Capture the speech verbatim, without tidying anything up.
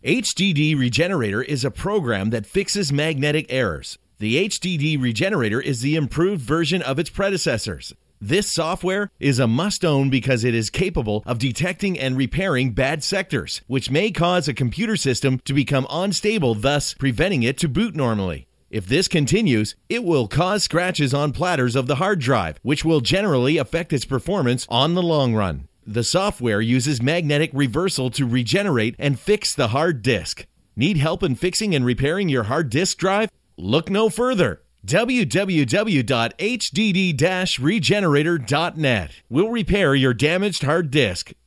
H D D Regenerator is a program that fixes magnetic errors. The H D D Regenerator is the improved version of its predecessors. This software is a must-own because it is capable of detecting and repairing bad sectors, which may cause a computer system to become unstable, thus preventing it to boot normally. If this continues, it will cause scratches on platters of the hard drive, which will generally affect its performance on the long run. The software uses magnetic reversal to regenerate and fix the hard disk. Need help in fixing and repairing your hard disk drive? Look no further. w w w dot h d d dash regenerator dot net will repair your damaged hard disk